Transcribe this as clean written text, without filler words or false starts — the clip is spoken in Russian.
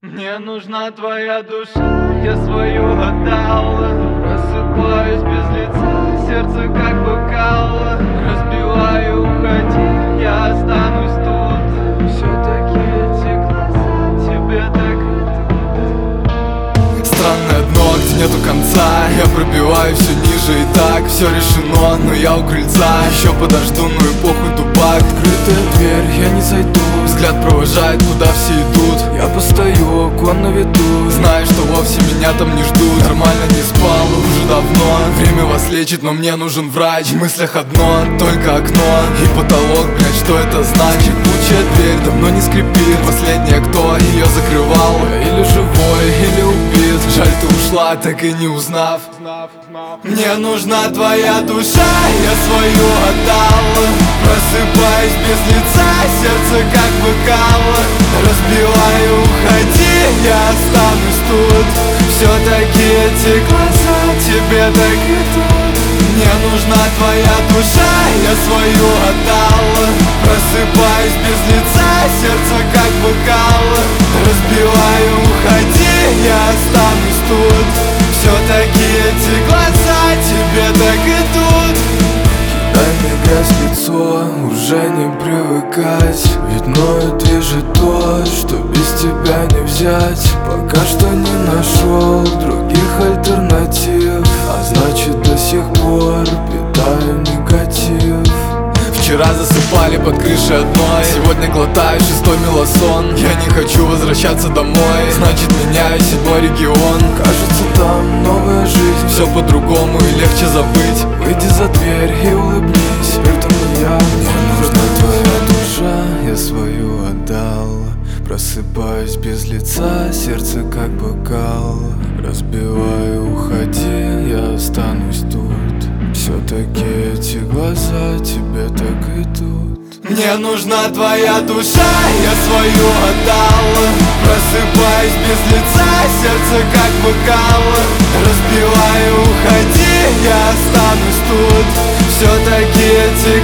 Мне нужна твоя душа, я свою отдал. Просыпаюсь без лица, сердце как бокал. Разбиваю, уходи, я останусь тут. Все-таки эти глаза тебе так идут. Странное дно, где нету конца. Я пробиваю все ниже и так все решено, но я у крыльца. Еще подожду, ну и похуй тупак. Открытая дверь, я не зайду. Взгляд провожает, куда все идут. Я постою, окон на виду. Знаю, что вовсе меня там не ждут. Нормально не спал уже давно. Время вас лечит, но мне нужен врач. В мыслях одно, только окно и потолок, блядь, что это значит? Скрипучая дверь давно не скрипит. Последняя, кто ее закрывал, или живой, или убит. Жаль, ты ушла, так и не узнав. Мне нужна твоя душа, я свою отдал. Просыпаюсь без лица, сердце как бокал. Разбиваю, уходи, я останусь тут. Все-таки эти глаза тебе так идут. Мне нужна твоя душа, я свою отдал. Просыпаюсь без лица, сердце как бокал. Разбиваю, уходи, я останусь тут. Все-таки эти глаза тебе так идут. Дай мне грязь в лицо, уже не привыкать. Ведь ноет вижу то, что без тебя не взять. Пока что не нашел других альтернатив, а значит до сих пор питаю негатив. Вчера засыпали под крышей одной, сегодня глотаю шестой мелосон. Я не хочу возвращаться домой, значит меняю седьмой регион. Кажется, там новая жизнь, все по-другому и легче забыть. Выйди за дверь и улыбнись, теперь там не я. Мне нужна твоя душа, я свою отдал. Просыпаюсь без лица, сердце как бокал. Разбиваю, уходи, я останусь тут. Все-таки эти глаза тебе так идут. Мне нужна твоя душа, я свою отдал. Просыпаюсь без лица, сердце как бокал. Разбиваю, уходи, я останусь тут. Все-таки эти